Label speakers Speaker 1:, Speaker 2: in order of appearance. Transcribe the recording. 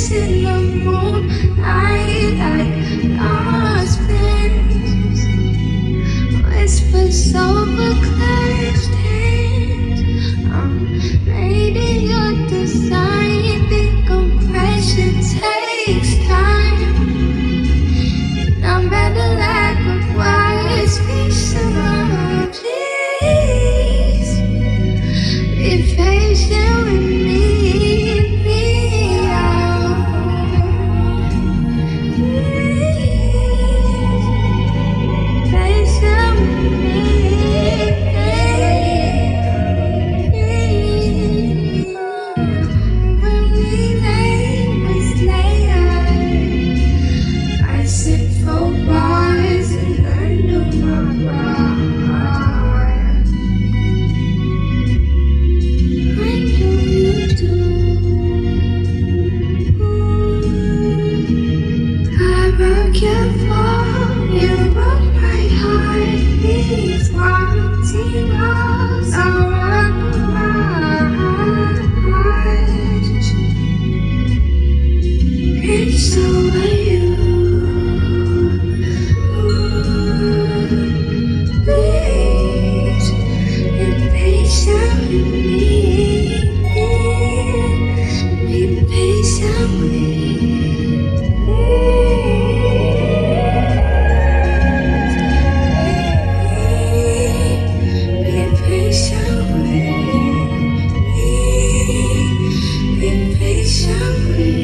Speaker 1: in the moonlight like lost winds. Whispers over closed hands. Radio design, decompression takes time. I'm better lack of words, peace of mind. Please be patient with me. Be patient with